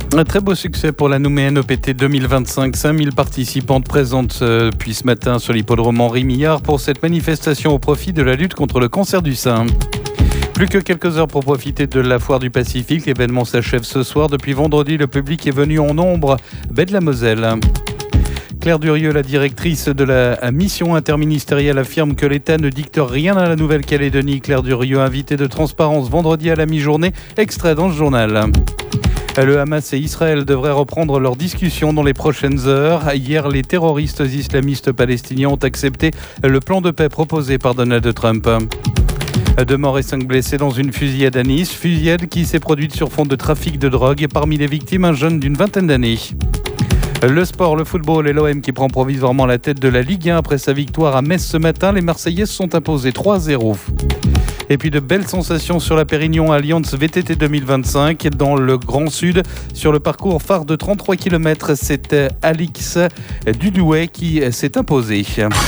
Un très beau succès pour la Nouméenne OPT 2025. 5000 participantes présentes depuis ce matin sur l'hippodrome Henri Millard pour cette manifestation au profit de la lutte contre le cancer du sein. Plus que quelques heures pour profiter de la foire du Pacifique. L'événement s'achève ce soir. Depuis vendredi, le public est venu en nombre. Baie de la Moselle. Claire Durieux, la directrice de la mission interministérielle, affirme que l'État ne dicte rien à la Nouvelle-Calédonie. Claire Durieux, invitée de Transparence vendredi à la mi-journée, extrait dans ce journal. Le Hamas et Israël devraient reprendre leurs discussions dans les prochaines heures. Hier, les terroristes islamistes palestiniens ont accepté le plan de paix proposé par Donald Trump. 2 morts et 5 blessés dans une fusillade à Nice. Fusillade qui s'est produite sur fond de trafic de drogue. Et parmi les victimes, un jeune d'une vingtaine d'années. Le sport, le football et l'OM qui prend provisoirement la tête de la Ligue 1 après sa victoire à Metz ce matin. Les Marseillais se sont imposés 3-0. Et puis de belles sensations sur la Pérignon Alliance VTT 2025 dans le Grand Sud. Sur le parcours phare de 33 km, c'est Alix Dudouet qui s'est imposé.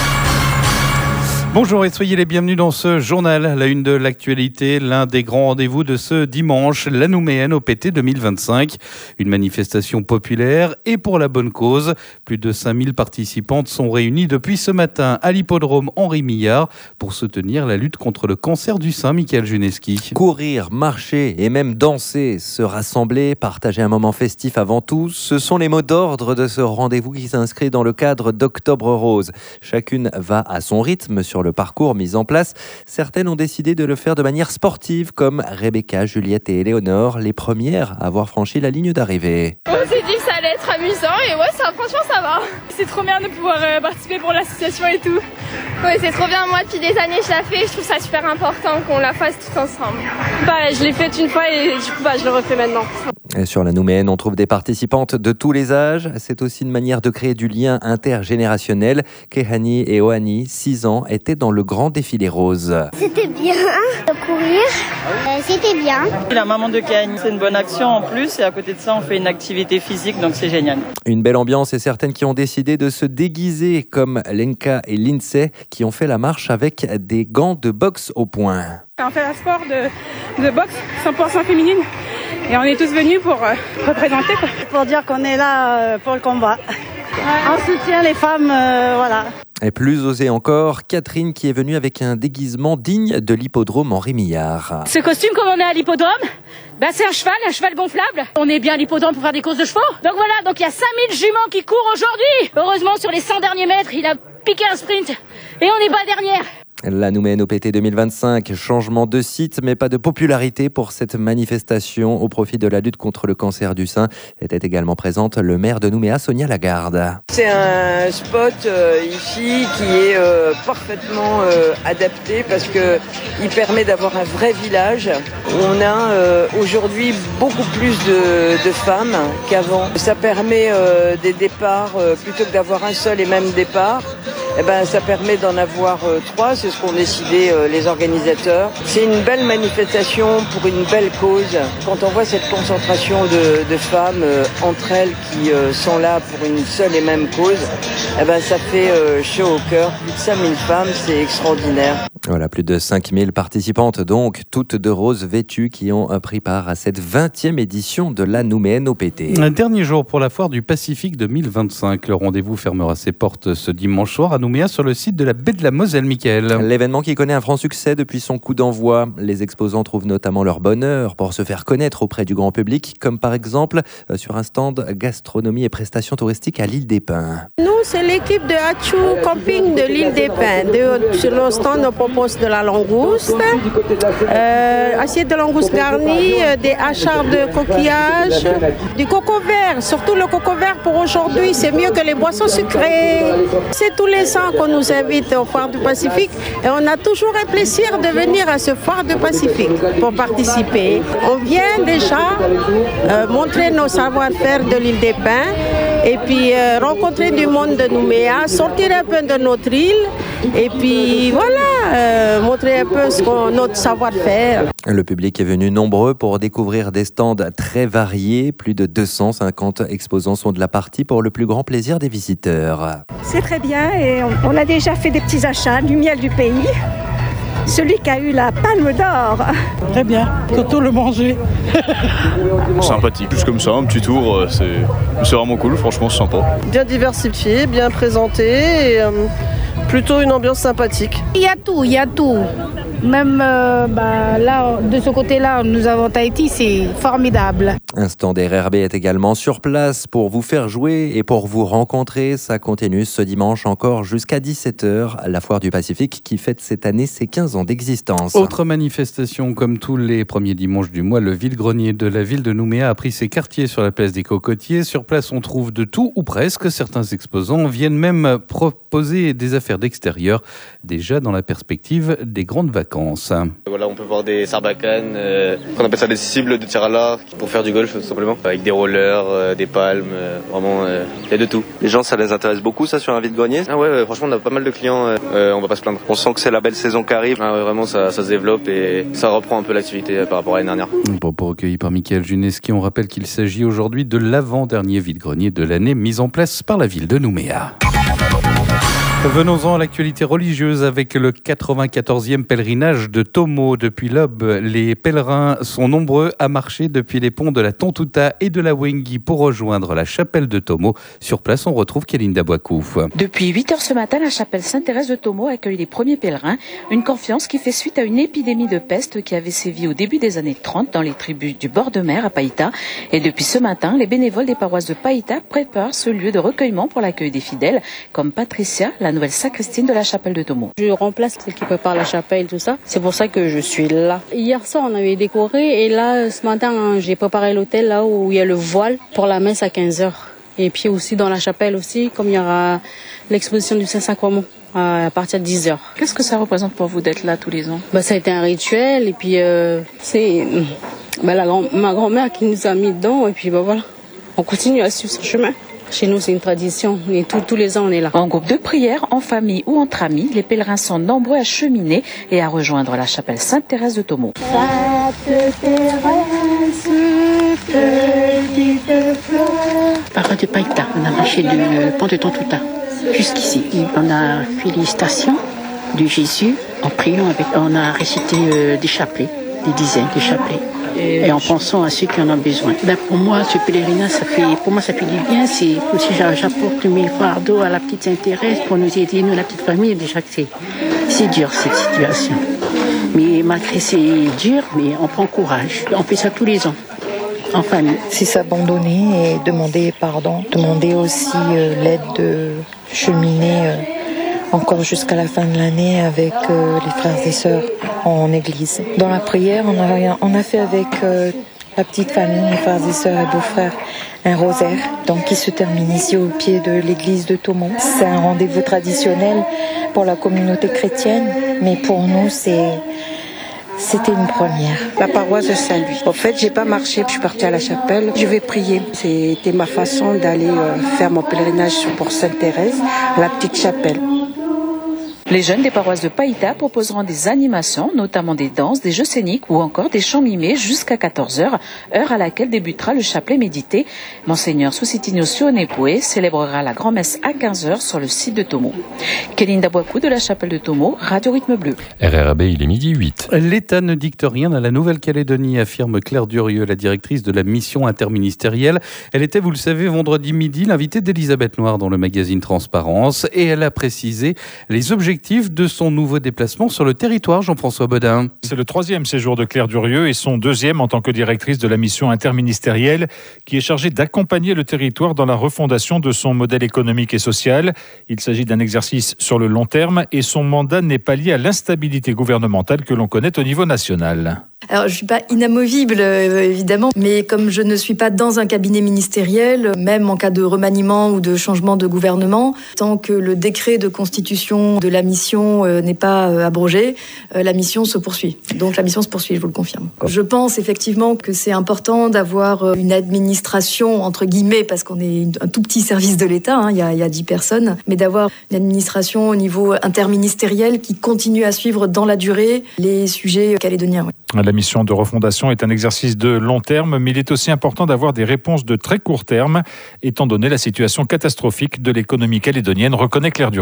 Bonjour et soyez les bienvenus dans ce journal. La une de l'actualité, l'un des grands rendez-vous de ce dimanche, la Nouméenne OPT 2025. Une manifestation populaire et pour la bonne cause. Plus de 5000 participantes sont réunies depuis ce matin à l'hippodrome Henri Millard pour soutenir la lutte contre le cancer du sein. Michael Juneski. Courir, marcher et même danser, se rassembler, partager un moment festif avant tout, ce sont les mots d'ordre de ce rendez-vous qui s'inscrit dans le cadre d'Octobre Rose. Chacune va à son rythme sur le parcours mis en place. Certaines ont décidé de le faire de manière sportive, comme Rebecca, Juliette et Éléonore, les premières à avoir franchi la ligne d'arrivée. On s'est dit que ça allait être amusant et ouais, franchement ça va. C'est trop bien de pouvoir participer pour l'association et tout. Ouais, c'est trop bien. Moi, depuis des années, je la fais. Je trouve ça super important qu'on la fasse tous ensemble. Je l'ai faite une fois et du coup, je le refais maintenant. Et sur la Nouméenne, on trouve des participantes de tous les âges. C'est aussi une manière de créer du lien intergénérationnel. Kehani et Ohani, 6 ans, étaient dans le grand défilé rose. C'était bien de courir. C'était bien. La maman de Kehani, c'est une bonne action en plus. Et à côté de ça, on fait une activité physique, donc c'est génial. Une belle ambiance et certaines qui ont décidé de se déguiser, comme Lenka et Lindsay, qui ont fait la marche avec des gants de boxe au poing. On fait un sport de boxe 100% féminine et on est tous venus pour représenter. Pour dire qu'on est là pour le combat. On soutient les femmes, voilà. Et plus osé encore, Catherine qui est venue avec un déguisement digne de l'hippodrome Henri Millard. Ce costume, comme on est à l'hippodrome, c'est un cheval gonflable. On est bien à l'hippodrome pour faire des courses de chevaux. Donc voilà, donc il y a 5000 juments qui courent aujourd'hui. Heureusement, sur les 100 derniers mètres, il a piqué un sprint et on est pas dernière. La Nouméenne OPT 2025, changement de site, mais pas de popularité pour cette manifestation au profit de la lutte contre le cancer du sein. Était également présente le maire de Nouméa, Sonia Lagarde. C'est un spot ici qui est parfaitement adapté parce que il permet d'avoir un vrai village. On a aujourd'hui beaucoup plus de femmes qu'avant. Ça permet des départs, plutôt que d'avoir un seul et même départ, ça permet d'en avoir 3. C'est ce qu'ont décidé les organisateurs. C'est une belle manifestation pour une belle cause. Quand on voit cette concentration de femmes entre elles qui sont là pour une seule et même cause, ça fait chaud au cœur. Plus de 5000 femmes, c'est extraordinaire. Voilà, plus de 5000 participantes donc, toutes de rose vêtues, qui ont pris part à cette 20e édition de la Nouméenne OPT. Un dernier jour pour la foire du Pacifique 2025. Le rendez-vous fermera ses portes ce dimanche soir à Nouméa sur le site de la Baie de la Moselle, Michael. L'événement qui connaît un franc succès depuis son coup d'envoi. Les exposants trouvent notamment leur bonheur pour se faire connaître auprès du grand public, comme par exemple sur un stand gastronomie et prestations touristiques à l'île des Pins. Nous, c'est l'équipe de Hachou Camping de l'île des Pins. Sur le stand, on propose de la langouste, assiette de langouste garnie, des hachards de coquillage, du coco vert. Surtout le coco vert pour aujourd'hui, c'est mieux que les boissons sucrées. C'est tous les ans qu'on nous invite au Foire du Pacifique et on a toujours un plaisir de venir à ce Foire du Pacifique pour participer. On vient déjà montrer nos savoir-faire de l'île des Pins et puis rencontrer du monde de Nouméa, sortir un peu de notre île et puis voilà, montrer un peu notre savoir-faire. Le public est venu nombreux pour découvrir des stands très variés. Plus de 250 exposants sont de la partie pour le plus grand plaisir des visiteurs. C'est très bien et on a déjà fait des petits achats, du miel du pays. Celui qui a eu la palme d'or. Très bien, surtout le manger. Sympathique, plus comme ça, un petit tour, c'est vraiment cool, franchement c'est sympa. Bien diversifié, bien présenté et plutôt une ambiance sympathique. Il y a tout. Même là, de ce côté-là, nous avons Tahiti, c'est formidable. Un stand RRB est également sur place pour vous faire jouer et pour vous rencontrer. Ça continue ce dimanche encore jusqu'à 17h. La Foire du Pacifique qui fête cette année ses 15 ans d'existence. Autre manifestation, comme tous les premiers dimanches du mois, le vide-grenier de la ville de Nouméa a pris ses quartiers sur la place des Cocotiers. Sur place, on trouve de tout ou presque. Certains exposants viennent même proposer des affaires d'extérieur, déjà dans la perspective des grandes vacances. Voilà, on peut voir des sarbacanes, on appelle ça des cibles de tir à l'arc pour faire du golf tout simplement, avec des rollers, des palmes, vraiment il y a de tout. Les gens, ça les intéresse beaucoup ça sur un vide-grenier? Ah ouais, franchement on a pas mal de clients, on va pas se plaindre. On sent que c'est la belle saison qui arrive. Ah ouais, vraiment ça se développe et ça reprend un peu l'activité par rapport à l'année dernière. Pour recueilli par Mickaël Juneski, on rappelle qu'il s'agit aujourd'hui de l'avant-dernier vide-grenier de l'année mis en place par la ville de Nouméa. Venons-en à l'actualité religieuse avec le 94e pèlerinage de Tomo. Depuis l'aube, les pèlerins sont nombreux à marcher depuis les ponts de la Tontouta et de la Wengi pour rejoindre la chapelle de Tomo. Sur place, on retrouve Kélinda Boakou. Depuis 8h ce matin, la chapelle Sainte-Thérèse de Tomo accueille les premiers pèlerins. Une confiance qui fait suite à une épidémie de peste qui avait sévi au début des années 30 dans les tribus du bord de mer à Païta. Et depuis ce matin, les bénévoles des paroisses de Païta préparent ce lieu de recueillement pour l'accueil des fidèles, comme Patricia, la nouvelle sacristaine de la chapelle de Tomo. Je remplace celle qui prépare la chapelle, tout ça. C'est pour ça que je suis là. Hier soir, on avait décoré et là, ce matin, j'ai préparé l'hôtel là où il y a le voile pour la messe à 15h. Et puis aussi dans la chapelle aussi, comme il y aura l'exposition du Saint-Sacrement à partir de 10h. Qu'est-ce que ça représente pour vous d'être là tous les ans? Ça a été un rituel et puis c'est ma grand-mère qui nous a mis dedans et puis voilà, on continue à suivre son chemin. Chez nous, c'est une tradition. Et tous les ans, on est là. En groupe de prière, en famille ou entre amis, les pèlerins sont nombreux à cheminer et à rejoindre la chapelle Sainte-Thérèse de Tomo. Paroisse de Païta, on a marché du pont de Tontouta jusqu'ici. On a fait les stations de Jésus en priant on a récité des chapelets, des dizaines de chapelets. Et en pensant à ceux qui en ont besoin. Pour moi, ce pèlerinage, ça fait du bien. C'est aussi j'apporte mes fardeaux à la petite Sainte-Thérèse pour nous aider, nous, la petite famille. Déjà que c'est dur cette situation. Mais malgré c'est dur, mais on prend courage. On fait ça tous les ans, en famille. C'est s'abandonner et demander pardon. Demander aussi l'aide de cheminer encore jusqu'à la fin de l'année avec les frères et sœurs en église. Dans la prière, on a fait avec la petite famille, mes frères et sœurs et beaux-frères, un rosaire, donc qui se termine ici au pied de l'église de Tomo. C'est un rendez-vous traditionnel pour la communauté chrétienne, mais pour nous, c'était une première. La paroisse de Saint-Louis. En fait, j'ai pas marché, je suis partie à la chapelle. Je vais prier. C'était ma façon d'aller faire mon pèlerinage pour Sainte-Thérèse, à la petite chapelle. Les jeunes des paroisses de Païta proposeront des animations, notamment des danses, des jeux scéniques ou encore des chants mimés jusqu'à 14h, heure à laquelle débutera le chapelet médité. Monseigneur Susitino Sionepoué célébrera la grand-messe à 15h sur le site de Tomo. Kélinda Boakou de la chapelle de Tomo, Radio Rythme Bleu. RRB, il est 12h08. L'État ne dicte rien à la Nouvelle-Calédonie, affirme Claire Durieux, la directrice de la mission interministérielle. Elle était, vous le savez, vendredi midi, l'invitée d'Elisabeth Noir dans le magazine Transparence, et elle a précisé les objectifs de son nouveau déplacement sur le territoire, Jean-François Bodin. C'est le 3e séjour de Claire Durieux et son 2e en tant que directrice de la mission interministérielle qui est chargée d'accompagner le territoire dans la refondation de son modèle économique et social. Il s'agit d'un exercice sur le long terme et son mandat n'est pas lié à l'instabilité gouvernementale que l'on connaît au niveau national. Alors, je ne suis pas inamovible, évidemment, mais comme je ne suis pas dans un cabinet ministériel, même en cas de remaniement ou de changement de gouvernement, tant que le décret de constitution de la mission n'est pas abrogé, la mission se poursuit. Donc la mission se poursuit, je vous le confirme. Je pense effectivement que c'est important d'avoir une administration, entre guillemets, parce qu'on est un tout petit service de l'État, il y a 10 personnes, mais d'avoir une administration au niveau interministériel qui continue à suivre dans la durée les sujets calédoniens. La mission de refondation est un exercice de long terme, mais il est aussi important d'avoir des réponses de très court terme, étant donné la situation catastrophique de l'économie calédonienne, reconnaît Claire Durieux.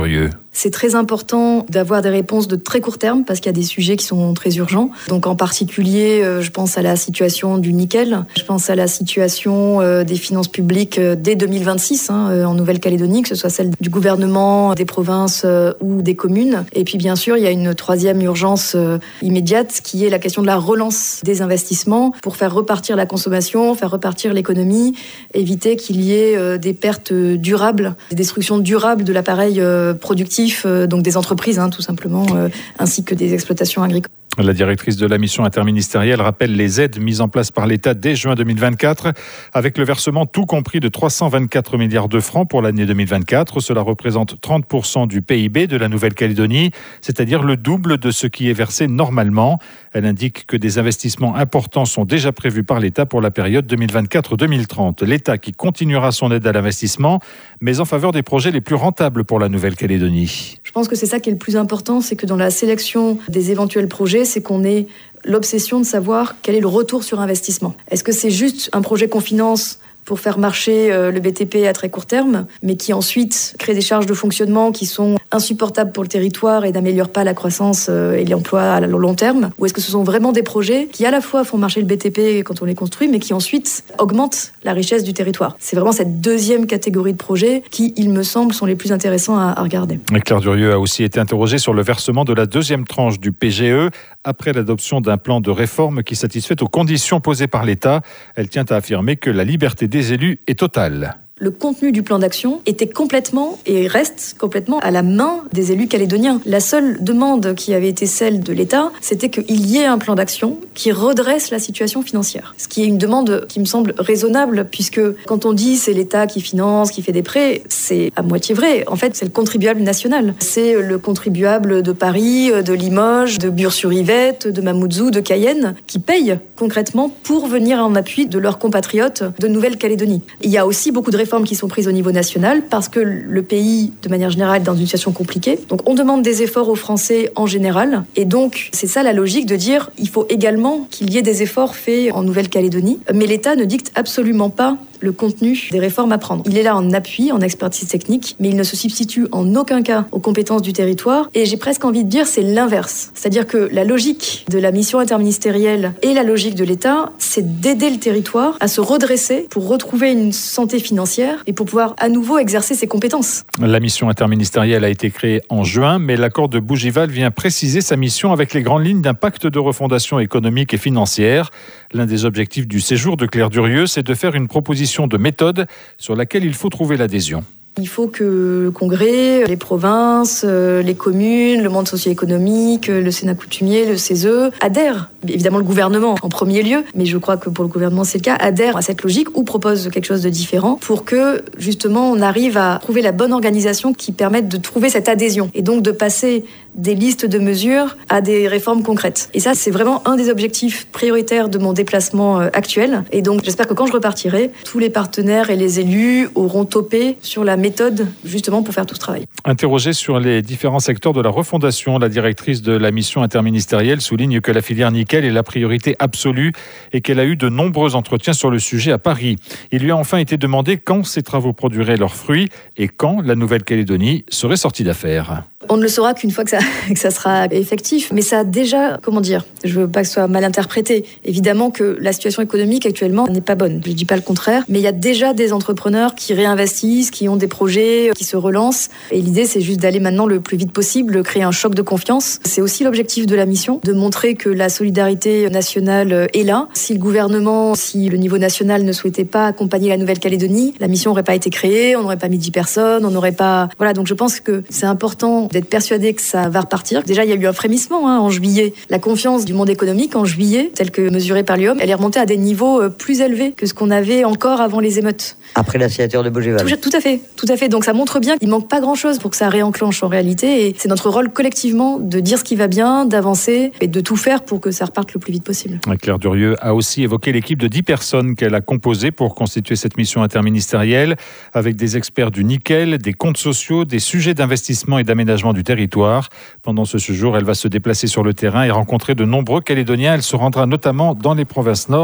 C'est très important d'avoir des réponses de très court terme parce qu'il y a des sujets qui sont très urgents. Donc en particulier, je pense à la situation du nickel, je pense à la situation des finances publiques dès 2026 en Nouvelle-Calédonie, que ce soit celle du gouvernement, des provinces ou des communes. Et puis bien sûr, il y a une troisième urgence immédiate qui est la question de la relance des investissements pour faire repartir la consommation, faire repartir l'économie, éviter qu'il y ait des pertes durables, des destructions durables de l'appareil productif, donc des entreprises tout simplement, ainsi que des exploitations agricoles. La directrice de la mission interministérielle rappelle les aides mises en place par l'État dès juin 2024, avec le versement tout compris de 324 milliards de francs pour l'année 2024. Cela représente 30% du PIB de la Nouvelle-Calédonie, c'est-à-dire le double de ce qui est versé normalement. Elle indique que des investissements importants sont déjà prévus par l'État pour la période 2024-2030. L'État qui continuera son aide à l'investissement, mais en faveur des projets les plus rentables pour la Nouvelle-Calédonie. Je pense que c'est ça qui est le plus important, c'est que dans la sélection des éventuels projets, c'est qu'on ait l'obsession de savoir quel est le retour sur investissement. Est-ce que c'est juste un projet qu'on finance pour faire marcher le BTP à très court terme, mais qui ensuite crée des charges de fonctionnement qui sont insupportables pour le territoire et n'améliorent pas la croissance et l'emploi à long terme? Ou est-ce que ce sont vraiment des projets qui à la fois font marcher le BTP quand on les construit, mais qui ensuite augmentent la richesse du territoire? C'est vraiment cette deuxième catégorie de projets qui, il me semble, sont les plus intéressants à regarder. Claire Durieux a aussi été interrogée sur le versement de la deuxième tranche du PGE après l'adoption d'un plan de réforme qui satisfait aux conditions posées par l'État. Elle tient à affirmer que la liberté des élus est totale. Le contenu du plan d'action était complètement et reste complètement à la main des élus calédoniens. La seule demande qui avait été celle de l'État, c'était qu'il y ait un plan d'action qui redresse la situation financière. Ce qui est une demande qui me semble raisonnable, puisque quand on dit c'est l'État qui finance, qui fait des prêts, c'est à moitié vrai. En fait, c'est le contribuable national. C'est le contribuable de Paris, de Limoges, de Bure-sur-Yvette, de Mamoudzou, de Cayenne, qui paye concrètement pour venir en appui de leurs compatriotes de Nouvelle-Calédonie. Il y a aussi beaucoup de réformes qui sont prises au niveau national parce que le pays, de manière générale, est dans une situation compliquée. Donc, on demande des efforts aux Français en général. Et donc, c'est ça la logique de dire il faut également qu'il y ait des efforts faits en Nouvelle-Calédonie. Mais l'État ne dicte absolument pas le contenu des réformes à prendre. Il est là en appui, en expertise technique, mais il ne se substitue en aucun cas aux compétences du territoire. Et j'ai presque envie de dire c'est l'inverse. C'est-à-dire que la logique de la mission interministérielle et la logique de l'État, c'est d'aider le territoire à se redresser pour retrouver une santé financière et pour pouvoir à nouveau exercer ses compétences. La mission interministérielle a été créée en juin, mais l'accord de Bougival vient préciser sa mission avec les grandes lignes d'un pacte de refondation économique et financière. L'un des objectifs du séjour de Claire Durieux, c'est de faire une proposition de méthode sur laquelle il faut trouver l'adhésion. Il faut que le Congrès, les provinces, les communes, le monde socio-économique, le Sénat coutumier, le CESE adhèrent. Évidemment, le gouvernement en premier lieu, mais je crois que pour le gouvernement c'est le cas, adhère à cette logique ou propose quelque chose de différent pour que justement on arrive à trouver la bonne organisation qui permette de trouver cette adhésion et donc de passer des listes de mesures à des réformes concrètes. Et ça, c'est vraiment un des objectifs prioritaires de mon déplacement actuel. Et donc, j'espère que quand je repartirai, tous les partenaires et les élus auront topé sur la méthode justement pour faire tout ce travail. Interrogée sur les différents secteurs de la refondation, la directrice de la mission interministérielle souligne que la filière nickel est la priorité absolue et qu'elle a eu de nombreux entretiens sur le sujet à Paris. Il lui a enfin été demandé quand ces travaux produiraient leurs fruits et quand la Nouvelle-Calédonie serait sortie d'affaire. On ne le saura qu'une fois que ça sera effectif, mais ça a déjà, je veux pas que ce soit mal interprété. Évidemment que la situation économique actuellement n'est pas bonne, je dis pas le contraire, mais il y a déjà des entrepreneurs qui réinvestissent, qui ont des projets, qui se relancent. Et l'idée, c'est juste d'aller maintenant le plus vite possible, créer un choc de confiance. C'est aussi l'objectif de la mission, de montrer que la solidarité nationale est là. Si le gouvernement, si le niveau national ne souhaitait pas accompagner la Nouvelle-Calédonie, la mission n'aurait pas été créée, on n'aurait pas mis 10 personnes, on n'aurait pas... Voilà, donc je pense que c'est important d'être persuadé que ça va repartir. Déjà, il y a eu un frémissement en juillet. La confiance du monde économique en juillet, telle que mesurée par l'IOM, elle est remontée à des niveaux plus élevés que ce qu'on avait encore avant les émeutes. Après la signature de Bougival. Tout à fait. Donc ça montre bien qu'il manque pas grand-chose pour que ça réenclenche en réalité. Et c'est notre rôle collectivement de dire ce qui va bien, d'avancer et de tout faire pour que ça reparte le plus vite possible. Claire Durieux a aussi évoqué l'équipe de 10 personnes qu'elle a composée pour constituer cette mission interministérielle, avec des experts du nickel, des comptes sociaux, des sujets d'investissement et d'aménagement du territoire. Pendant ce séjour, elle va se déplacer sur le terrain et rencontrer de nombreux Calédoniens. Elle se rendra notamment dans les provinces nord et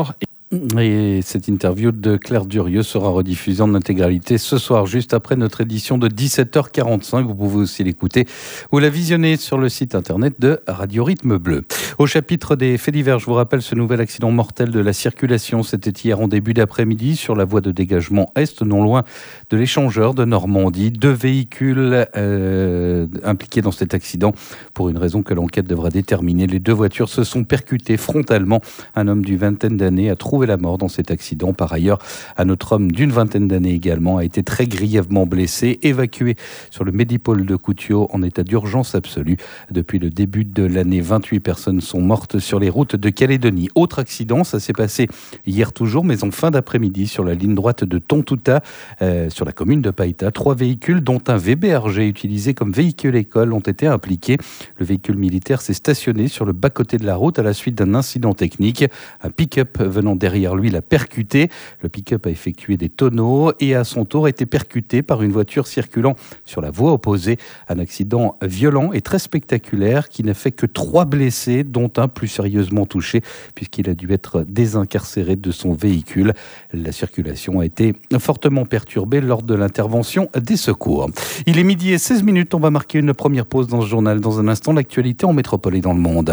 Et cette interview de Claire Durieux sera rediffusée en intégralité ce soir, juste après notre édition de 17h45. Vous pouvez aussi l'écouter ou la visionner sur le site internet de Radio Rythme Bleu. Au chapitre des faits divers, je vous rappelle ce nouvel accident mortel de la circulation. C'était hier en début d'après-midi sur la voie de dégagement Est, non loin de l'échangeur de Normandie. 2 véhicules impliqués dans cet accident. Pour une raison que l'enquête devra déterminer, les 2 voitures se sont percutées frontalement. Un homme d'une vingtaine d'années a trouvé la mort dans cet accident. Par ailleurs, un autre homme d'une vingtaine d'années également a été très grièvement blessé, évacué sur le Médipôle de Coutiaux en état d'urgence absolue. Depuis le début de l'année, 28 personnes sont mortes sur les routes de Calédonie. Autre accident, ça s'est passé hier toujours, mais en fin d'après-midi sur la ligne droite de Tontouta, sur la commune de Païta. 3 véhicules, dont un VBRG utilisé comme véhicule école, ont été impliqués. Le véhicule militaire s'est stationné sur le bas-côté de la route à la suite d'un incident technique. Un pick-up venant derrière lui l'a percuté. Le pick-up a effectué des tonneaux et à son tour a été percuté par une voiture circulant sur la voie opposée. Un accident violent et très spectaculaire qui n'a fait que 3 blessés, dont un plus sérieusement touché puisqu'il a dû être désincarcéré de son véhicule. La circulation a été fortement perturbée lors de l'intervention des secours. Il est 12h16. On va marquer une première pause dans ce journal. Dans un instant, l'actualité en métropole et dans le monde.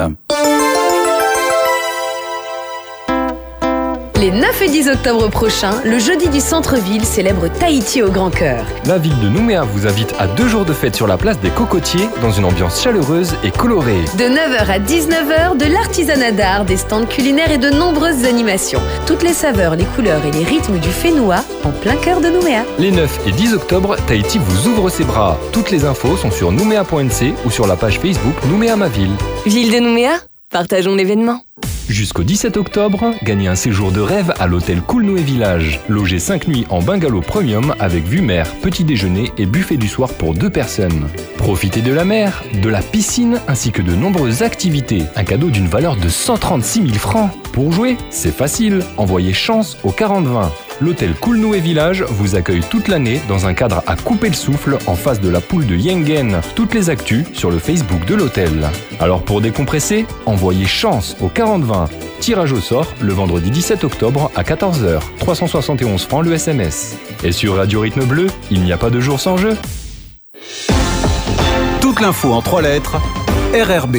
Les 9 et 10 octobre prochains, le jeudi du centre-ville célèbre Tahiti au grand cœur. La ville de Nouméa vous invite à 2 jours de fête sur la place des Cocotiers dans une ambiance chaleureuse et colorée. De 9h à 19h, de l'artisanat d'art, des stands culinaires et de nombreuses animations. Toutes les saveurs, les couleurs et les rythmes du Fénois en plein cœur de Nouméa. Les 9 et 10 octobre, Tahiti vous ouvre ses bras. Toutes les infos sont sur nouméa.nc ou sur la page Facebook Nouméa ma ville. Ville de Nouméa, partageons l'événement. Jusqu'au 17 octobre, gagnez un séjour de rêve à l'hôtel Coolnoé Village. Logez 5 nuits en bungalow premium avec vue mer, petit déjeuner et buffet du soir pour 2 personnes. Profitez de la mer, de la piscine ainsi que de nombreuses activités. Un cadeau d'une valeur de 136 000 francs. Pour jouer, c'est facile. Envoyez chance au 4020. L'hôtel Coolnoé Village vous accueille toute l'année dans un cadre à couper le souffle en face de la poule de Yengen. Toutes les actus sur le Facebook de l'hôtel. Alors pour décompresser, envoyez chance au 4020. Tirage au sort le vendredi 17 octobre à 14h. 371 francs le SMS. Et sur Radio Rythme Bleu, il n'y a pas de jour sans jeu. Toute l'info en 3 lettres, RRB.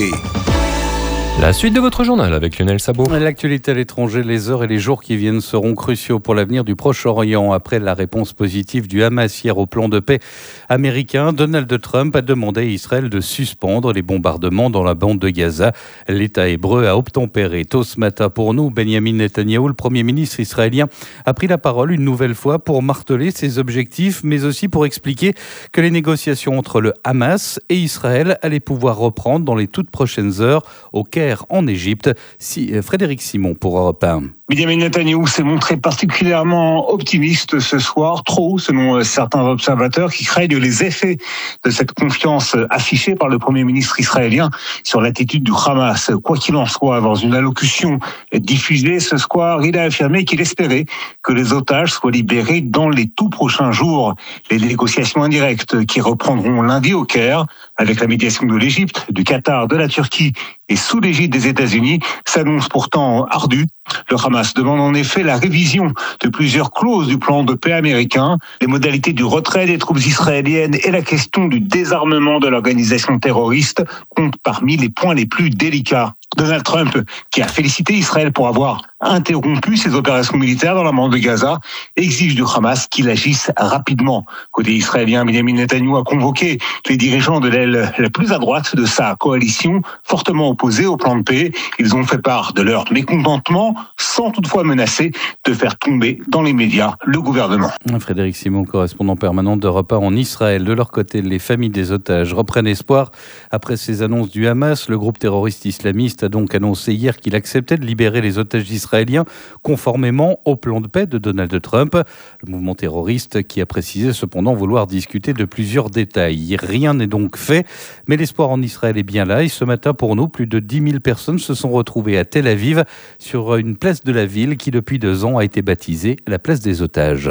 La suite de votre journal avec Lionel Sabot. L'actualité à l'étranger, les heures et les jours qui viennent seront cruciaux pour l'avenir du Proche-Orient. Après la réponse positive du Hamas hier au plan de paix américain, Donald Trump a demandé à Israël de suspendre les bombardements dans la bande de Gaza. L'État hébreu a obtempéré. Tôt ce matin pour nous, Benjamin Netanyahou, le Premier ministre israélien, a pris la parole une nouvelle fois pour marteler ses objectifs, mais aussi pour expliquer que les négociations entre le Hamas et Israël allaient pouvoir reprendre dans les toutes prochaines heures au Caire en Égypte. Frédéric Simon pour Europe 1. Benjamin Netanyahou s'est montré particulièrement optimiste ce soir, trop selon certains observateurs qui craignent les effets de cette confiance affichée par le Premier ministre israélien sur l'attitude du Hamas. Quoi qu'il en soit, dans une allocution diffusée ce soir, il a affirmé qu'il espérait que les otages soient libérés dans les tout prochains jours. Les négociations indirectes qui reprendront lundi au Caire, avec la médiation de l'Égypte, du Qatar, de la Turquie et sous l'égide des États-Unis, s'annoncent pourtant ardues. Le Hamas demande en effet la révision de plusieurs clauses du plan de paix américain, les modalités du retrait des troupes israéliennes et la question du désarmement de l'organisation terroriste comptent parmi les points les plus délicats. Donald Trump, qui a félicité Israël pour avoir interrompu ses opérations militaires dans la bande de Gaza, exige du Hamas qu'il agisse rapidement. Côté israélien, Benjamin Netanyahou a convoqué les dirigeants de l'aile la plus à droite de sa coalition, fortement opposés au plan de paix. Ils ont fait part de leur mécontentement, sans toutefois menacer de faire tomber dans les médias le gouvernement. Frédéric Simon, correspondant permanent d'Europe 1 en Israël. De leur côté, les familles des otages reprennent espoir. Après ces annonces du Hamas, le groupe terroriste islamiste a donc annoncé hier qu'il acceptait de libérer les otages israéliens conformément au plan de paix de Donald Trump. Le mouvement terroriste qui a précisé cependant vouloir discuter de plusieurs détails. Rien n'est donc fait, mais l'espoir en Israël est bien là. Et ce matin, pour nous, plus de 10 000 personnes se sont retrouvées à Tel Aviv sur une place de la ville qui, depuis 2 ans, a été baptisée la place des otages.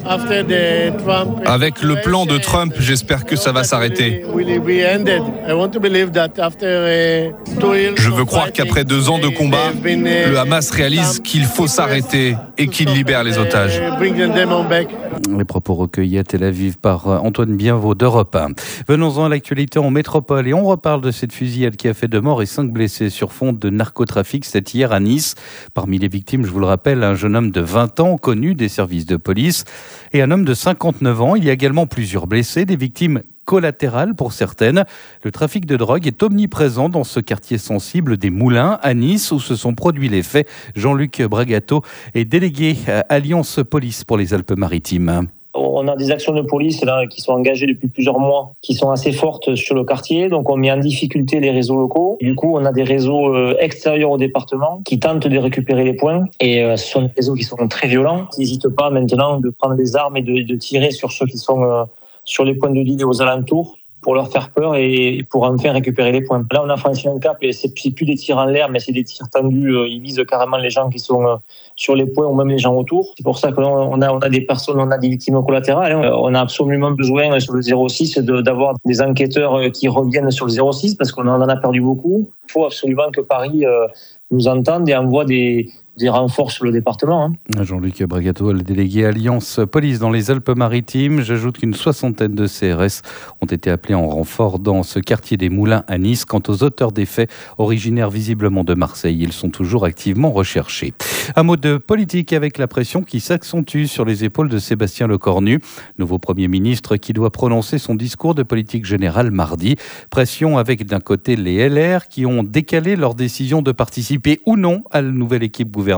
Avec le plan de Trump, j'espère que ça va s'arrêter. Je veux croire qu'après 2 ans de combat, le Hamas réalise qu'il faut s'arrêter et qu'il libère les otages. Les propos recueillis à Tel Aviv par Antoine Bienvaux d'Europe 1. Venons-en à l'actualité en métropole et on reparle de cette fusillade qui a fait 2 morts et 5 blessés sur fond de narcotrafic. C'était hier à Nice. Parmi les victimes, je vous le rappelle, un jeune homme de 20 ans connu des services de police et un homme de 59 ans. Il y a également plusieurs blessés, des victimes collatérales pour certaines. Le trafic de drogue est omniprésent dans ce quartier sensible des Moulins à Nice où se sont produits les faits. Jean-Luc Bragato est délégué à Alliance Police pour les Alpes-Maritimes. On a des actions de police là qui sont engagées depuis plusieurs mois, qui sont assez fortes sur le quartier. Donc on met en difficulté les réseaux locaux. Du coup, on a des réseaux extérieurs au département qui tentent de récupérer les points. Et ce sont des réseaux qui sont très violents. Ils n'hésitent pas maintenant de prendre des armes et de tirer sur ceux qui sont sur les points de deal et aux alentours pour leur faire peur et pour enfin récupérer les points. Là, on a franchi un cap et c'est plus des tirs en l'air, mais c'est des tirs tendus. Ils visent carrément les gens qui sont sur les points ou même les gens autour. C'est pour ça que là, on a des personnes, on a des victimes collatérales. On a absolument besoin sur le 06 d'avoir des enquêteurs qui reviennent sur le 06 parce qu'on en a perdu beaucoup. Il faut absolument que Paris nous entende et envoie des renforts sur le département. Jean-Luc Bragato, le délégué Alliance Police dans les Alpes-Maritimes. J'ajoute qu'une 60aine de CRS ont été appelés en renfort dans ce quartier des Moulins à Nice. Quant aux auteurs des faits, originaires visiblement de Marseille, ils sont toujours activement recherchés. Un mot de politique avec la pression qui s'accentue sur les épaules de Sébastien Lecornu, nouveau Premier ministre qui doit prononcer son discours de politique générale mardi. Pression avec d'un côté les LR qui ont décalé leur décision de participer ou non à la nouvelle équipe gouvernementale.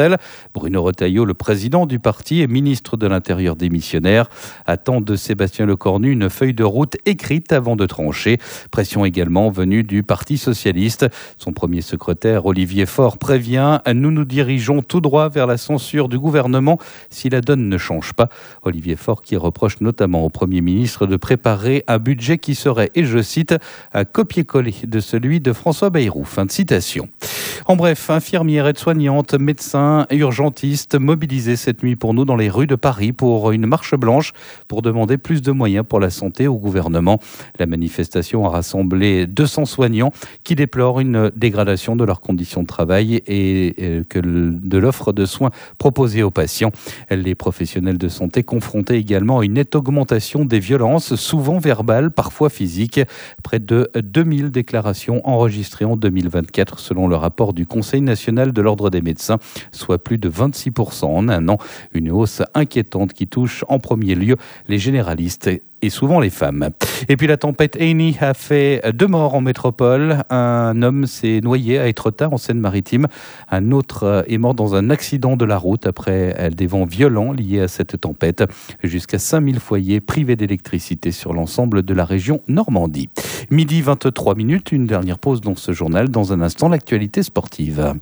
Bruno Retailleau, le président du parti et ministre de l'Intérieur démissionnaire, attend de Sébastien Lecornu une feuille de route écrite avant de trancher. Pression également venue du Parti socialiste. Son premier secrétaire, Olivier Faure, prévient « Nous nous dirigeons tout droit vers la censure du gouvernement si la donne ne change pas ». Olivier Faure qui reproche notamment au Premier ministre de préparer un budget qui serait, et je cite, un copier-coller de celui de François Bayrou. Fin de citation. En bref, infirmières, aides-soignantes, médecins, urgentistes mobilisés cette nuit pour nous dans les rues de Paris pour une marche blanche pour demander plus de moyens pour la santé au gouvernement. La manifestation a rassemblé 200 soignants qui déplorent une dégradation de leurs conditions de travail et de l'offre de soins proposée aux patients. Les professionnels de santé confrontés également à une nette augmentation des violences, souvent verbales, parfois physiques. Près de 2000 déclarations enregistrées en 2024 selon le rapport du Conseil national de l'ordre des médecins, soit plus de 26% en un an. Une hausse inquiétante qui touche en premier lieu les généralistes et souvent les femmes. Et puis la tempête Amy a fait 2 morts en métropole. Un homme s'est noyé à Étretat en Seine-Maritime. Un autre est mort dans un accident de la route après des vents violents liés à cette tempête. Jusqu'à 5000 foyers privés d'électricité sur l'ensemble de la région Normandie. Midi 23 minutes, une dernière pause dans ce journal. Dans un instant, l'actualité sportive.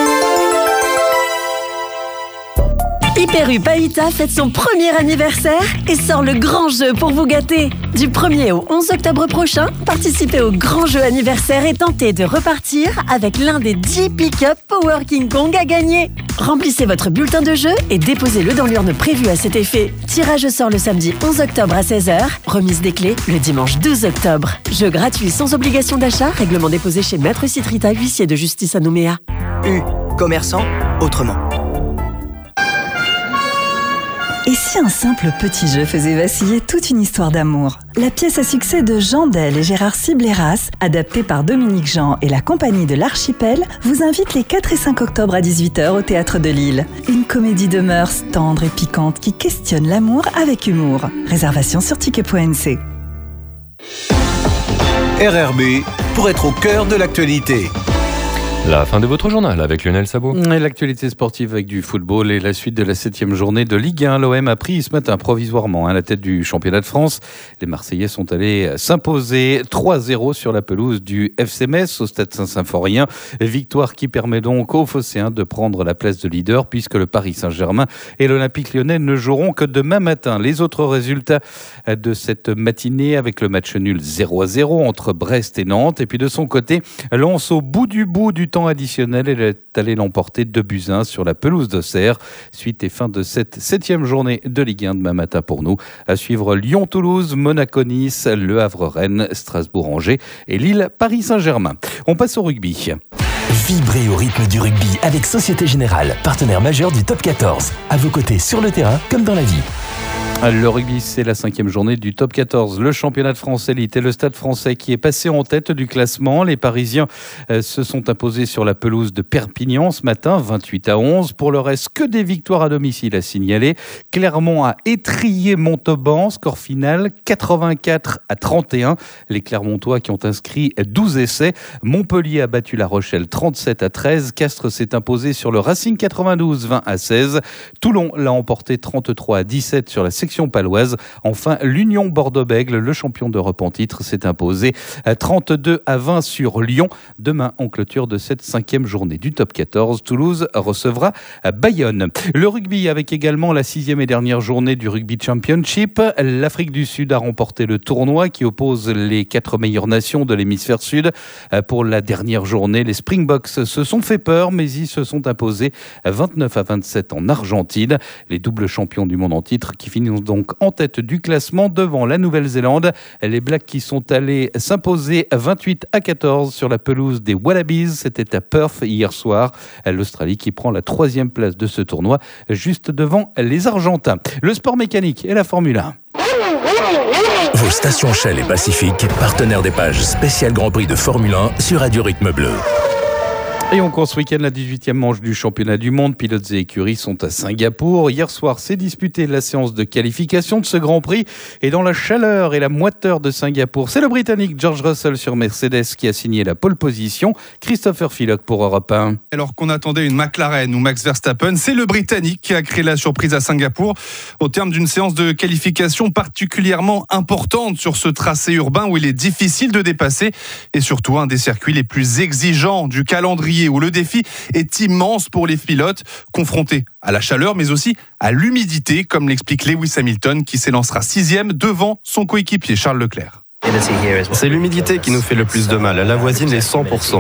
Hyper U Païta fête son premier anniversaire et sort le grand jeu pour vous gâter. Du 1er au 11 octobre prochain, participez au grand jeu anniversaire et tentez de repartir avec l'un des 10 pick-up Power King Kong à gagner. Remplissez votre bulletin de jeu et déposez-le dans l'urne prévue à cet effet. Tirage sort le samedi 11 octobre à 16h, remise des clés le dimanche 12 octobre. Jeu gratuit sans obligation d'achat, règlement déposé chez Maître Citrita, huissier de justice à Nouméa. U, commerçant, autrement. Et si un simple petit jeu faisait vaciller toute une histoire d'amour ? La pièce à succès de Jean Del et Gérard Cibléras, adaptée par Dominique Jean et la compagnie de l'Archipel, vous invite les 4 et 5 octobre à 18h au Théâtre de Lille. Une comédie de mœurs tendre et piquante qui questionne l'amour avec humour. Réservation sur ticket.nc. RRB, pour être au cœur de l'actualité. La fin de votre journal avec Lionel Sabot. Et l'actualité sportive avec du football et la suite de la 7e journée de Ligue 1. L'OM a pris ce matin provisoirement la tête du championnat de France. Les Marseillais sont allés s'imposer 3-0 sur la pelouse du FC Metz au stade Saint-Symphorien. Victoire qui permet donc aux Phocéens de prendre la place de leader puisque le Paris Saint-Germain et l'Olympique Lyonnais ne joueront que demain matin. Les autres résultats de cette matinée avec le match nul 0-0 entre Brest et Nantes. Et puis de son côté, Lens au bout du temps additionnel, elle est allée l'emporter 2-1 sur la pelouse d'Auxerre. Suite et fin de cette 7e journée de Ligue 1 demain matin pour nous. À suivre Lyon-Toulouse, Monaco-Nice, Le Havre-Rennes, Strasbourg-Angers et Lille-Paris-Saint-Germain. On passe au rugby. Vibrez au rythme du rugby avec Société Générale, partenaire majeur du Top 14. À vos côtés sur le terrain comme dans la vie. Le rugby, c'est la 5e journée du Top 14. Le championnat de France élite et le Stade français qui est passé en tête du classement. Les Parisiens se sont imposés sur la pelouse de Perpignan ce matin, 28-11. Pour le reste, que des victoires à domicile à signaler. Clermont a étrillé Montauban, score final 84-31. Les Clermontois qui ont inscrit 12 essais. Montpellier a battu La Rochelle 37-13. Castres s'est imposé sur le Racing 92, 20-16. Toulon l'a emporté 33-17 sur la section paloise. Enfin, l'Union Bordeaux-Bègles, le champion d'Europe en titre, s'est imposé 32-20 sur Lyon. Demain, en clôture de cette 5e journée du Top 14, Toulouse recevra Bayonne. Le rugby avec également la 6e et dernière journée du Rugby Championship. L'Afrique du Sud a remporté le tournoi qui oppose les 4 meilleures nations de l'hémisphère sud. Pour la dernière journée, les Springboks se sont fait peur, mais ils se sont imposés 29-27 en Argentine. Les doubles champions du monde en titre qui finissent donc en tête du classement devant la Nouvelle-Zélande. Les Blacks qui sont allés s'imposer 28-14 sur la pelouse des Wallabies. C'était à Perth hier soir. L'Australie qui prend la 3e place de ce tournoi, juste devant les Argentins. Le sport mécanique et la Formule 1. Vos stations Shell et Pacifique, partenaires des pages spéciales Grand Prix de Formule 1 sur Radio Rythme Bleu. Et on court ce week-end la 18e manche du championnat du monde. Pilotes et écuries sont à Singapour. Hier soir, s'est disputée la séance de qualification de ce Grand Prix. Et dans la chaleur et la moiteur de Singapour, c'est le Britannique George Russell sur Mercedes qui a signé la pole position. Christopher Phillock pour Europe 1. Alors qu'on attendait une McLaren ou Max Verstappen, c'est le Britannique qui a créé la surprise à Singapour au terme d'une séance de qualification particulièrement importante sur ce tracé urbain où il est difficile de dépasser et surtout un des circuits les plus exigeants du calendrier où le défi est immense pour les pilotes, confrontés à la chaleur, mais aussi à l'humidité, comme l'explique Lewis Hamilton, qui s'élancera 6e devant son coéquipier Charles Leclerc. C'est l'humidité qui nous fait le plus de mal. Elle avoisine les 100%.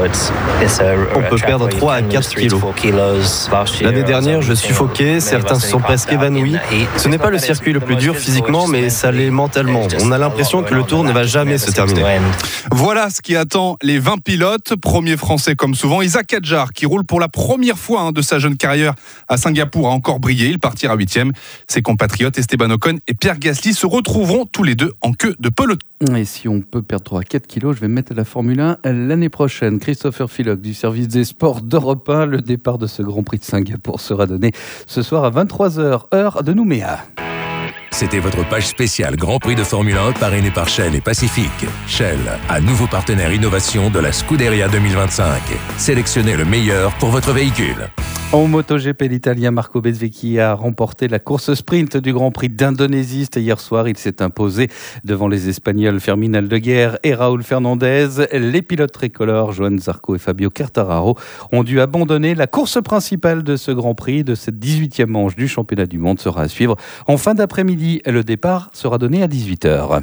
On peut perdre 3 à 4 kilos. L'année dernière, je suffoquais, certains se sont presque évanouis. Ce n'est pas le circuit le plus dur physiquement, mais ça l'est mentalement. On a l'impression que le tour ne va jamais se terminer. Voilà ce qui attend les 20 pilotes. Premier français comme souvent, Isaac Hadjar, qui roule pour la première fois de sa jeune carrière à Singapour, a encore brillé. Il partira 8e. Ses compatriotes Esteban Ocon et Pierre Gasly se retrouveront tous les deux en queue de peloton. Et si on peut perdre 3 à 4 kilos, je vais me mettre à la Formule 1 l'année prochaine. Christopher Phillock du service des sports d'Europe 1. Le départ de ce Grand Prix de Singapour sera donné ce soir à 23h, heure de Nouméa. C'était votre page spéciale Grand Prix de Formule 1 parrainée par Shell et Pacifique. Shell, un nouveau partenaire innovation de la Scuderia 2025. Sélectionnez le meilleur pour votre véhicule. En MotoGP, l'Italien Marco Bezzecchi a remporté la course sprint du Grand Prix d'Indonésie. Hier soir, il s'est imposé devant les Espagnols Fermín Aldeguer et Raúl Fernandez. Les pilotes tricolores, Johan Zarco et Fabio Quartararo, ont dû abandonner la course principale de ce Grand Prix. De cette 18e manche du championnat du monde sera à suivre en fin d'après-midi. Le départ sera donné à 18h.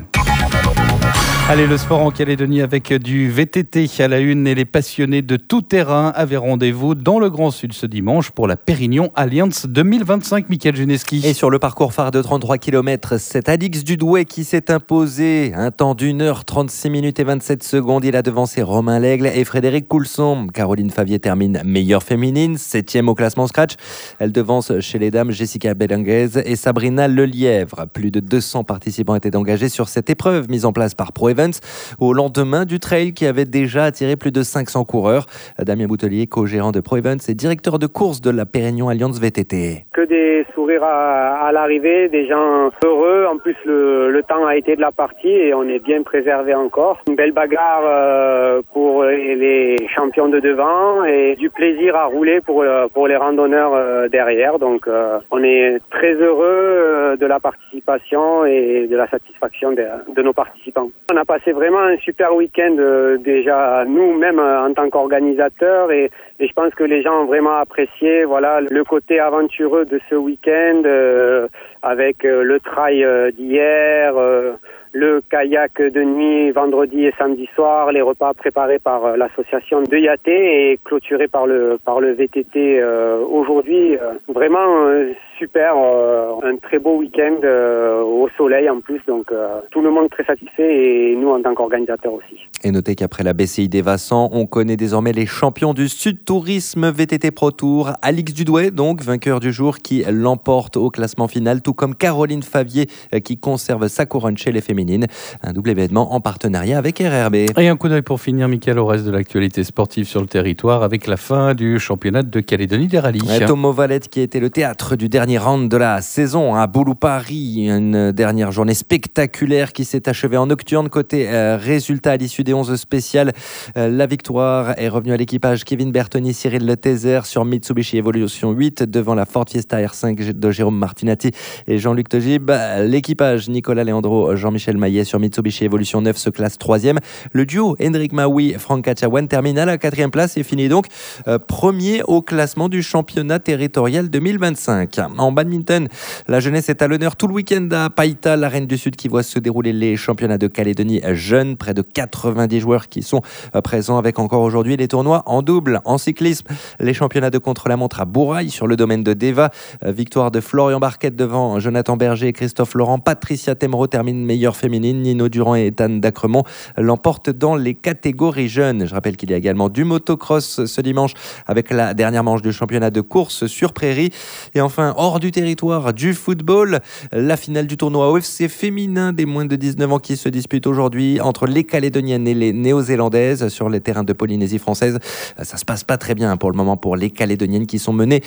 Allez, le sport en Calédonie avec du VTT à la une et les passionnés de tout terrain avaient rendez-vous dans le Grand Sud ce dimanche pour la Pérignon Alliance 2025. Michael Geneski. Et sur le parcours phare de 33 km, c'est Alix Dudoué qui s'est imposé. Un temps d'1h36 minutes et 27 secondes. Il a devancé Romain Laigle et Frédéric Coulson. Caroline Favier termine meilleure féminine, 7e au classement scratch. Elle devance chez les dames Jessica Belenguez et Sabrina Lelièvre. Plus de 200 participants étaient engagés sur cette épreuve mise en place par Pro Events au lendemain du trail qui avait déjà attiré plus de 500 coureurs. Damien Boutelier, co-gérant de Pro Events et directeur de course de la Pérignon Alliance VTT. Que des sourires à l'arrivée, des gens heureux. En plus, le temps a été de la partie et on est bien préservé encore. Une belle bagarre pour les champions de devant et du plaisir à rouler pour les randonneurs derrière. Donc, on est très heureux de la participation et de la satisfaction de nos participants. On a passé vraiment un super week-end déjà nous-mêmes en tant qu'organisateurs et je pense que les gens ont vraiment apprécié le côté aventureux de ce week-end avec le trail d'hier, le kayak de nuit vendredi et samedi soir, les repas préparés par l'association de Yaté et clôturés par le VTT aujourd'hui. Vraiment super, un très beau week-end au soleil en plus, donc tout le monde très satisfait et nous en tant qu'organisateurs aussi. Et notez qu'après la BCI des Vassants, on connaît désormais les champions du Sud Tourisme VTT Pro Tour. Alix Dudoué, donc vainqueur du jour, qui l'emporte au classement final, tout comme Caroline Favier qui conserve sa couronne chez les féminines. Un double événement en partenariat avec RRB. Et un coup d'œil pour finir, Mickaël, au reste de l'actualité sportive sur le territoire avec la fin du championnat de Calédonie des rallyes. Tomo Valette qui était le théâtre du dernier round de la saison à Boulou-Paris. Une dernière journée spectaculaire qui s'est achevée en nocturne. Côté résultat à l'issue des 11 spéciales, la victoire est revenue à l'équipage Kevin Bertoni, Cyril Le Tézer sur Mitsubishi Evolution 8 devant la Ford Fiesta R5 de Jérôme Martinati et Jean-Luc Tegib. L'équipage Nicolas Leandro, Jean-Michel Maillet sur Mitsubishi Evolution 9 se classe 3e. Le duo Hendrik Maui, Franck Kachawan termine à la 4e place et finit donc premier au classement du championnat territorial 2025. En badminton, la jeunesse est à l'honneur tout le week-end à Païta, l'arène du Sud qui voit se dérouler les championnats de Calédonie jeunes. Près de 90 joueurs qui sont présents avec encore aujourd'hui les tournois en double. En cyclisme, les championnats de contre-la-montre à Bourail sur le domaine de Deva. Victoire de Florian Barquette devant Jonathan Berger et Christophe Laurent. Patricia Temero termine meilleure féminine. Nino Durand et Ethan Dacremont l'emportent dans les catégories jeunes. Je rappelle qu'il y a également du motocross ce dimanche avec la dernière manche du championnat de course sur prairie. Et enfin, hors du territoire, du football, la finale du tournoi OFC féminin des moins de 19 ans qui se dispute aujourd'hui entre les Calédoniennes et les Néo-Zélandaises sur les terrains de Polynésie française. Ça se passe pas très bien pour le moment pour les Calédoniennes qui sont menées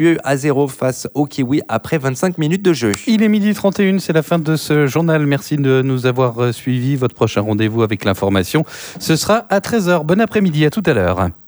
1-0 face aux Kiwis après 25 minutes de jeu. Il est 12h31, c'est la fin de ce journal. Merci de nous avoir suivis. Votre prochain rendez-vous avec l'information, ce sera à 13h. Bon après-midi, à tout à l'heure.